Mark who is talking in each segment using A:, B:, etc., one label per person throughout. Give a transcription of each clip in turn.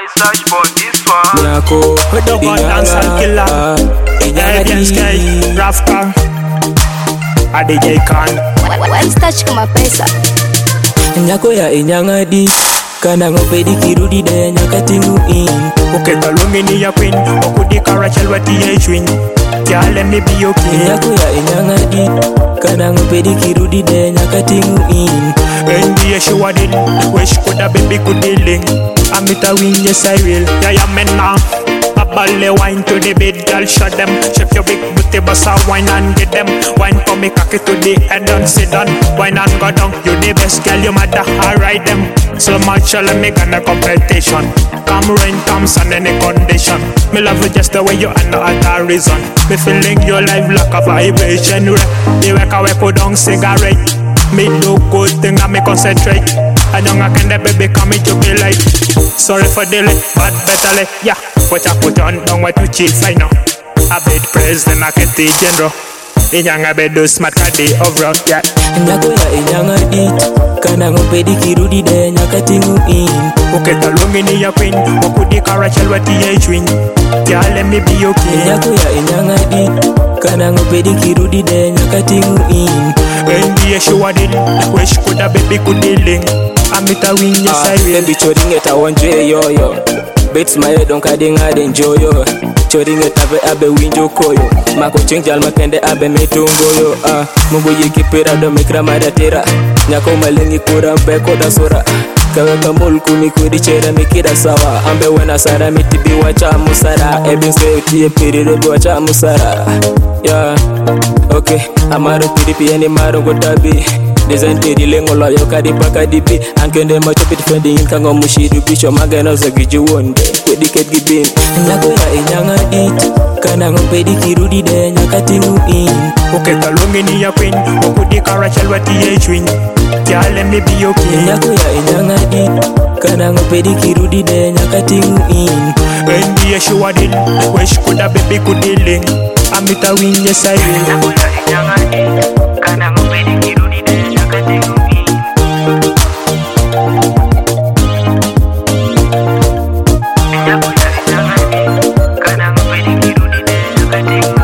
A: I search for this one.
B: Nyako,
C: We don't go dance and kill her. Arabian Sky, Rafka, a DJ Khan.
D: Why touch kama pesa?
B: Nyako ya inyangadi kana ngopedi kirudi de nyakati in.
C: Uketa lumini ya queen, okudika Rachel wati ya chwin. Yeah, let me be your king.
B: Nyako ya inyangadi kana ngopedi kirudi de nyakati in.
C: Endi ya she wadin, wish kuda baby kudiling. Amita win, yes I will. Yeah, yeah, men now. Ballet wine to the bed, girl, shut them. Shake your big booty, bust a wine and get them. Wine for me, cocky to the head and sit down. Wine and go down, you the best girl, you matter, I ride them. So much, I'll make a competition. Come rain, come sun, any condition. Me love you just the way you are, no other reason. Me feeling your life like a vibration. Me wake away, put down cigarette. Me do good thing, I me concentrate. I don't can the baby come me to be like. Sorry for delay, but better late, yeah. What I put on, don't want to cheat, I know. I bid praise the market general. Inyanga bedo smart kadi overall, yeah.
B: Nyako ya inyanga it kana ngopedi kirudi de nyakati in.
C: Uketa lumini ya queen, okudika Rachel wati ya chwin. Yeah, let me be your king.
B: Nyako ya inyanga it kana ngopedi kirudi de nyakati in.
C: Endi ya she wadin, wish kuda baby kudiling. Amita win, yes I will.
B: Baby choding it, I want yo. Bets my head on carding, I'd enjoy yo. Choding it, abe window koyo. Mako change al makende abe metungo yo. Mumbo yiki pera do mikra madatera. Nyako malengi kura mbeko da sora. Kaweka mulku mikudi chera mikida sawa. Ambe wena sara mitibi wacha musara. Ebinse utie piri rebi wacha musara. Yeah, okay. Amaro piri piyeni maro gotabi. Design piri lengo la yo kadi pakadibi. Ankende macho piti fendi inkango mushidu bisho magana za giju wonde. Kwedi ket gibin. Nyako ya inyanga it kana ngopedi kirudi de nyakati in.
C: Uketa lumini ya queen, okudika Rachel wati ya chwin. Yeah, let me be your king.
B: Nyako ya inyanga it kana ngopedi kirudi de nyakati in.
C: Endi ya she wadin, wish kuda baby kudiling. Amita win, yes I will.
A: Nyako ya inyanga it kana ngopedi kirudi de nyakati in. Nyako ya inyanga it kana ngopedi kirudi de nyakati in.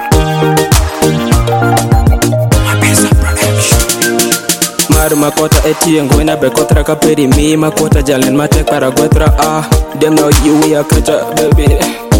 B: Mar makota etieng wena bekotra kaperi mi makota jalen matek para gotra them know you we are kacha baby.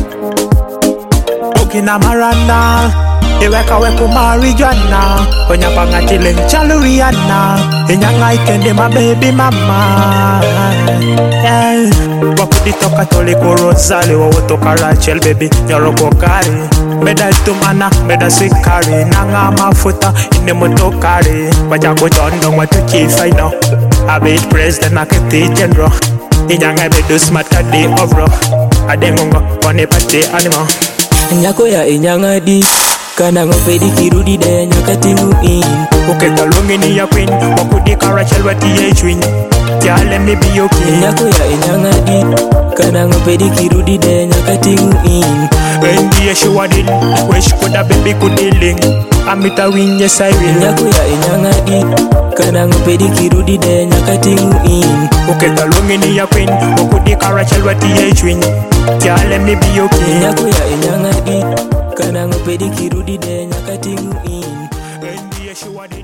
C: Okina marana, iweka weku marijuana. Onya panga chilling chaluriana. Inyanga ikende my baby mama. Yeah. Wakudi toka toli korozali wawotoka Rachel baby nyoroko kari. Meda tumana, meda sikari. Nanga mafuta ine motokari. Wajako jondo watu chief I know. I bid praise the market general. Inyanga bedo smart kadi overall. Adengongo kone pati animal.
B: Nyako ya inyanga di kana ngopedi kirudi de nyakati in.
C: Uketa lumini ya queen, okudika Rachel wati ya chwin. Yeah, let me be your king.
B: Nyako ya inyanga di kana ngopedi kirudi de nyakati in.
C: Endi ya she wadin, wish kuda baby kudiling. Amita win, yes I will.
B: Nyako ya inyanga di kana ngopedi kirudi de nyakati in.
C: Uketa lumini ya queen, okudika Rachel wati ya chwin. Yeah, let me be your king.
B: Nyako ya inyanga di kana ngopedi kirudi de nyakati in.
C: Endi ya she wadin.